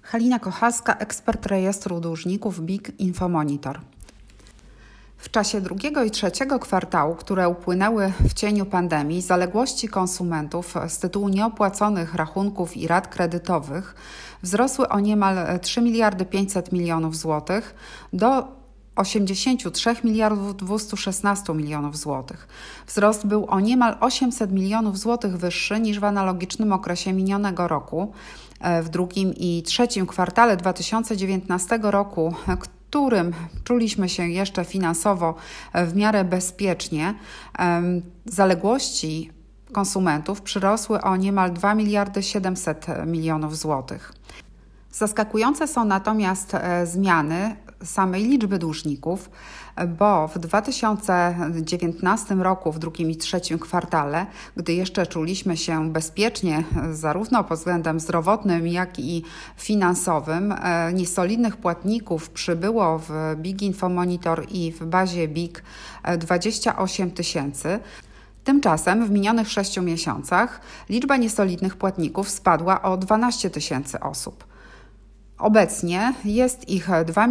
Halina Kochalska, ekspert rejestru dłużników BIG Infomonitor. W czasie drugiego i trzeciego kwartału, które upłynęły w cieniu pandemii, zaległości konsumentów z tytułu nieopłaconych rachunków i rat kredytowych wzrosły o niemal 3 miliardy 500 milionów złotych do 83 miliardów 216 milionów złotych. Wzrost był o niemal 800 milionów złotych wyższy niż w analogicznym okresie minionego roku. W drugim i trzecim kwartale 2019 roku, którym czuliśmy się jeszcze finansowo w miarę bezpiecznie, zaległości konsumentów przyrosły o niemal 2 miliardy 700 milionów złotych. Zaskakujące są natomiast zmiany samej liczby dłużników, bo w 2019 roku, w drugim i trzecim kwartale, gdy jeszcze czuliśmy się bezpiecznie zarówno pod względem zdrowotnym, jak i finansowym, niesolidnych płatników przybyło w BIG Infomonitor i w bazie BIG 28 tysięcy. Tymczasem w minionych 6 miesiącach liczba niesolidnych płatników spadła o 12 tysięcy osób. Obecnie jest ich 2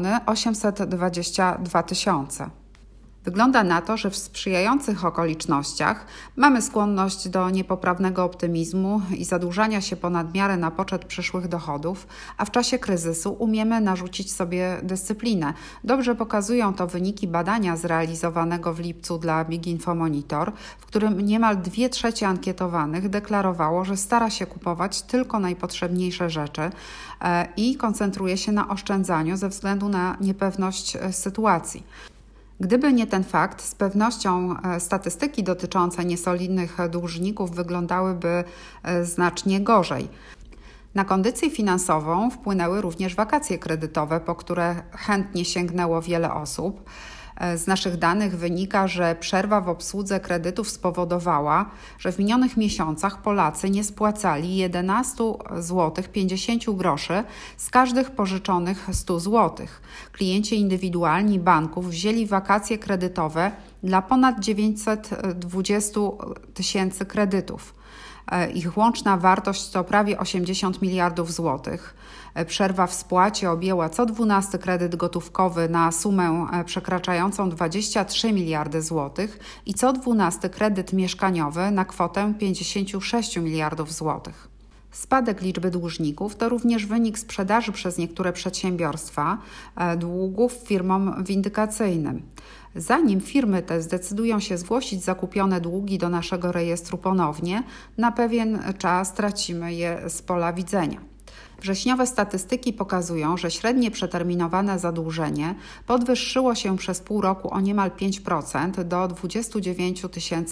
822 000. Wygląda na to, że w sprzyjających okolicznościach mamy skłonność do niepoprawnego optymizmu i zadłużania się ponad miarę na poczet przyszłych dochodów, a w czasie kryzysu umiemy narzucić sobie dyscyplinę. Dobrze pokazują to wyniki badania zrealizowanego w lipcu dla BIG Infomonitor, w którym niemal 2/3 ankietowanych deklarowało, że stara się kupować tylko najpotrzebniejsze rzeczy i koncentruje się na oszczędzaniu ze względu na niepewność sytuacji. Gdyby nie ten fakt, z pewnością statystyki dotyczące niesolidnych dłużników wyglądałyby znacznie gorzej. Na kondycję finansową wpłynęły również wakacje kredytowe, po które chętnie sięgnęło wiele osób. Z naszych danych wynika, że przerwa w obsłudze kredytów spowodowała, że w minionych miesiącach Polacy nie spłacali 11,50 zł z każdych pożyczonych 100 zł. Klienci indywidualni banków wzięli wakacje kredytowe dla ponad 920 tysięcy kredytów. Ich łączna wartość to prawie 80 miliardów złotych. Przerwa w spłacie objęła co 12 kredyt gotówkowy na sumę przekraczającą 23 miliardy złotych i co 12 kredyt mieszkaniowy na kwotę 56 miliardów złotych. Spadek liczby dłużników to również wynik sprzedaży przez niektóre przedsiębiorstwa długów firmom windykacyjnym. Zanim firmy te zdecydują się zgłosić zakupione długi do naszego rejestru ponownie, na pewien czas tracimy je z pola widzenia. Wrześniowe statystyki pokazują, że średnie przeterminowane zadłużenie podwyższyło się przez pół roku o niemal 5% do 29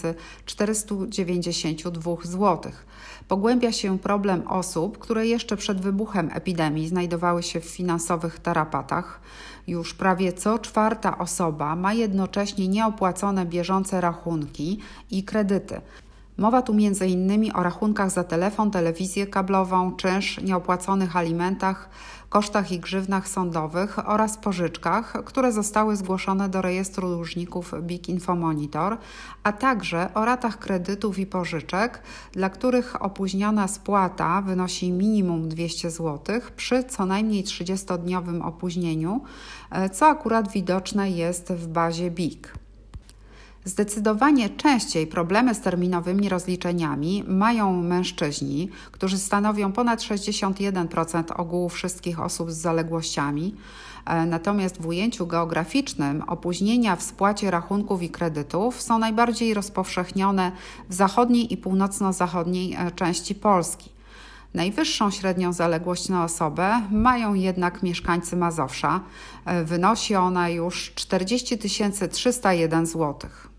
492 zł. Pogłębia się problem osób, które jeszcze przed wybuchem epidemii znajdowały się w finansowych tarapatach. Już prawie co 4. osoba ma jednocześnie nieopłacone bieżące rachunki i kredyty. Mowa tu m.in. o rachunkach za telefon, telewizję kablową, czynsz, nieopłaconych alimentach, kosztach i grzywnach sądowych oraz pożyczkach, które zostały zgłoszone do rejestru dłużników BIG Infomonitor, a także o ratach kredytów i pożyczek, dla których opóźniona spłata wynosi minimum 200 zł przy co najmniej 30-dniowym opóźnieniu, co akurat widoczne jest w bazie BIG. Zdecydowanie częściej problemy z terminowymi rozliczeniami mają mężczyźni, którzy stanowią ponad 61% ogółu wszystkich osób z zaległościami. Natomiast w ujęciu geograficznym opóźnienia w spłacie rachunków i kredytów są najbardziej rozpowszechnione w zachodniej i północno-zachodniej części Polski. Najwyższą średnią zaległość na osobę mają jednak mieszkańcy Mazowsza. Wynosi ona już 40 301 zł.